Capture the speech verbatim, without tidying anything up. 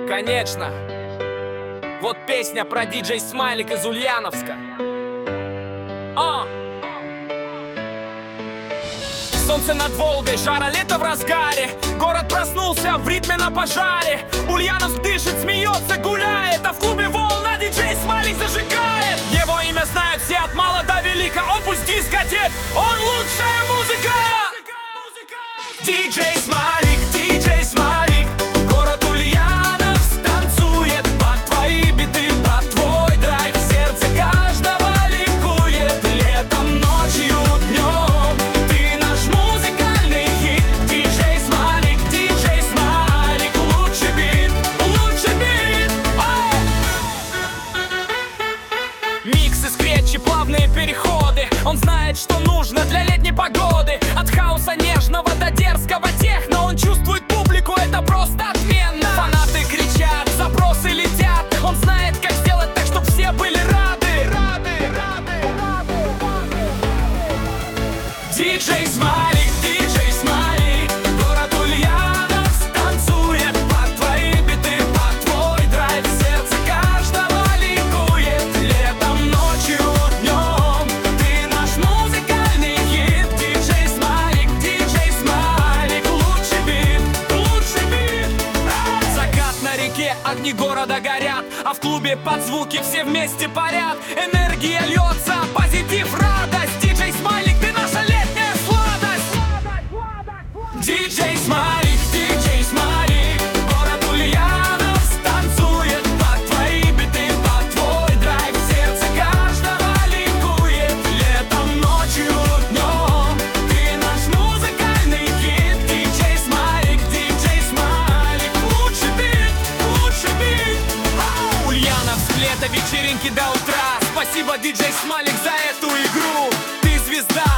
конечно. Вот песня про диджей Смайлик из Ульяновска. А! Солнце над Волгой, жара лето в разгаре. Город проснулся в ритме на пожаре. Ульяновск дышит, смеется, гуляет. А в клубе волна диджей Смайлик зажигает. Его имя знают все от мала до велика. Он пусть дискотек, он лучшая музыка. Диджей Смайлик, диджей Смайлик. Город Ульяновск танцует под твои биты, под твой драйв. Сердце каждого ликует летом, ночью, днем. Ты наш музыкальный хит. Диджей Смайлик, диджей Смайлик. Лучший бит, лучший бит. Миксы, скретчи, плавные переходы. Он знает, что нужно для летней погоды. От хаоса нежного до дерзкого техно. Он чувствует публику, это просто отменно. Фанаты кричат, запросы летят. Он знает, как сделать так, чтобы все были рады. Рады, рады, рады, рады. Диджей Смайлик, диджей Смайлик. Город Ульяновск танцует под твои биты, под твой драйв. Сердце каждого ликует летом, ночью, днем. Ты наш музыкальный хит. Диджей Смайлик, диджей Смайлик. Лучший бит, лучший бит. Закат на реке, огни города горят. А в клубе под звуки все вместе парят. Энергия льется, позитив, радость. Диджей Смайлик, ты наша летняя сладость. Диджей Смайлик, диджей Смайлик. Город Ульяновск танцует под твои биты, под твой драйв. Сердце каждого ликует летом, ночью, днем. Ты наш музыкальный хит. Диджей Смайлик, диджей Смайлик. Лучший бит, лучший бит. Ульяновск, лето, вечеринки до утра. Спасибо, диджей Смайлик, за эту игру. Ты звезда.